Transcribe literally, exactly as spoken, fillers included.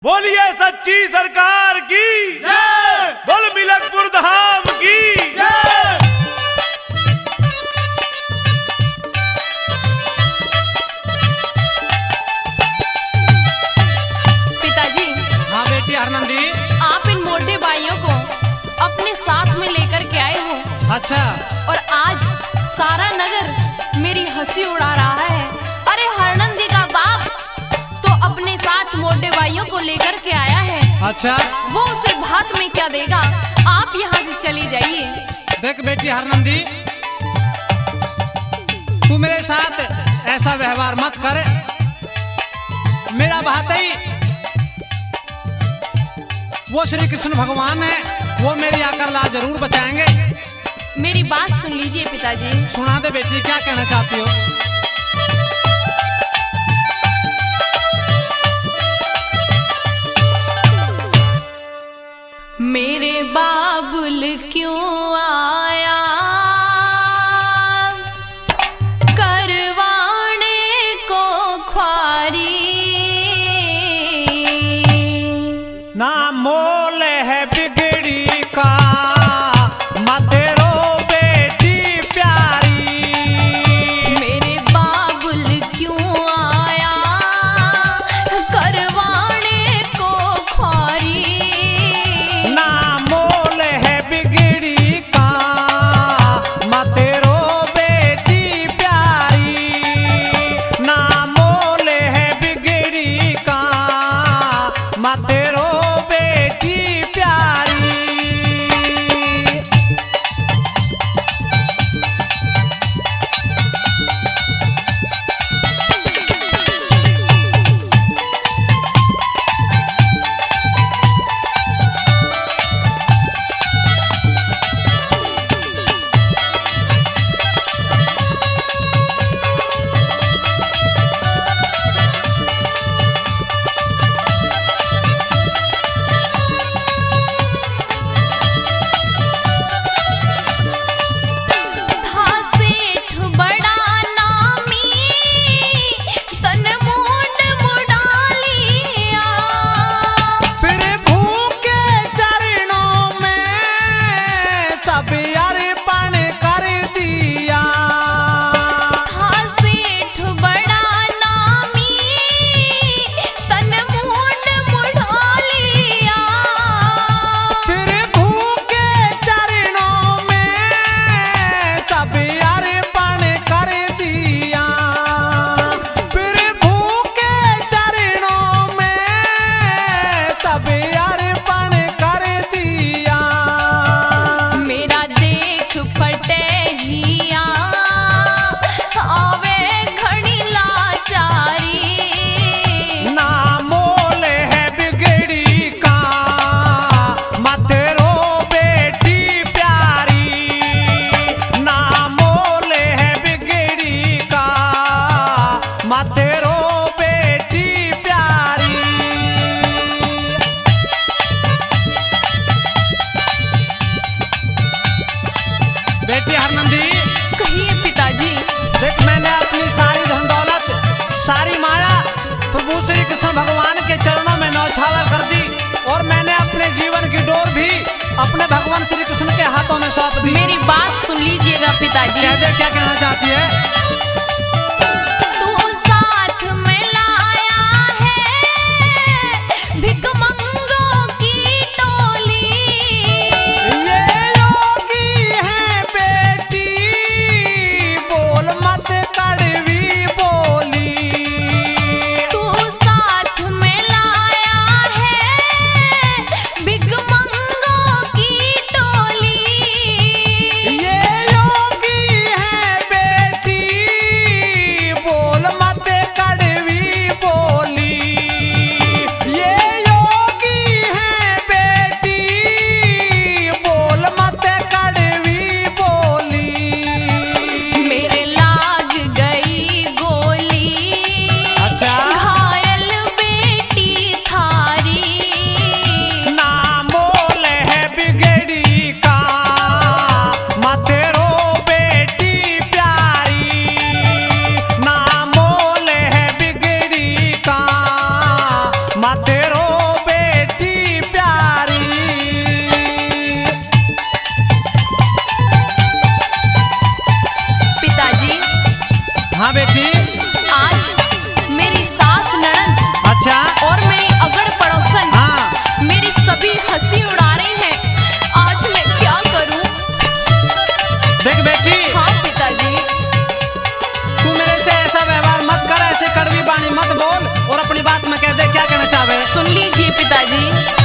बोलिए सच्ची सरकार की जय, बोल मिलकपुर धाम की जय। पिताजी। हाँ बेटी आनंदी। आप इन मोटे भाइयों को अपने साथ में लेकर के आए हो। अच्छा। और आज सारा नगर मेरी हंसी उड़ा रहा है। अरे हरनंदी का बाप तो अपने साथ मोटे भाइयों को लेकर के आया है। अच्छा। वो उसे भात में क्या देगा, आप यहाँ से चली जाइए। देख बेटी हरनंदी, तू मेरे साथ ऐसा व्यवहार मत कर। मेरा भातई वो श्री कृष्ण भगवान है, वो मेरी आकर लाज जरूर बचाएंगे। मेरी बात सुन लीजिए पिताजी। सुना दे बेटी, क्या कहना चाहती हो? मेरे बाबुल क्यों आया करवाने को ख्वारी, ना मोल है बिगड़ी का मतेरो बेटी प्यारी। मेरे बाबुल क्यों आया करवाने को ख्वारी, ना मोल है बिगड़ी का मतेरो बेटी प्यारी। ना मोल है बिगड़ी का मतेरो बेटी प्यारी। था सेठ बड़ा नामी तन मुंड मुड़ा लिया, फिर भूखे चरणों में सब अर्पण कर दिया। था सेठ बड़ा नामी तन मुंड मुड़ा लिया, फिर भूखे चरणों में सब अर्पण कर दिया। फिर भूखे चरणों में सब अर्पण कर दिया। मेरा देख फटे हिया आवे घड़ी लाचारी, ना मोल है बिगड़ी का मतेरो बेटी प्यारी। ना मोल है बिगड़ी का मतेरो बेटी प्यारी। बेटी हरनंदी, कहिए पिताजी। देख मैंने अपनी सारी धन दौलत, सारी माया प्रभु श्री कृष्ण भगवान के चरणों में न्यौछावर कर दी, और मैंने अपने जीवन की डोर भी अपने भगवान श्री कृष्ण के हाथों में सौंप दी। मेरी बात सुन लीजिएगा पिताजी। कह दे, क्या कहना चाहती है? तू साथ में लाया है भिखमंगों की टोली, ये योगी है बेटी, बोल मत कड़वी बोली। तू साथ में लाया है भिखमंगों की टोली, ये योगी है बेटी, पिताजी।